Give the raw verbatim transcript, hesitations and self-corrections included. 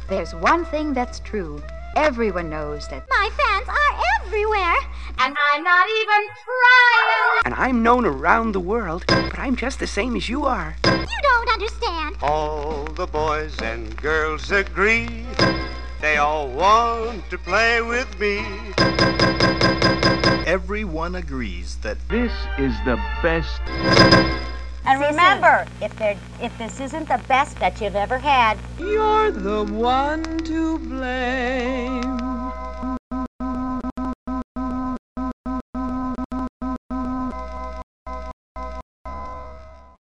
There's one thing that's true. Everyone knows that my fans are everywhere, and I'm not even trying. And I'm known around the world, but I'm just the same as you are. You don't understand. All the boys and girls agree. They all want to play with me. Everyone agrees that this is the best. And remember, if there, if this isn't the best that you've ever had, you're the one to blame.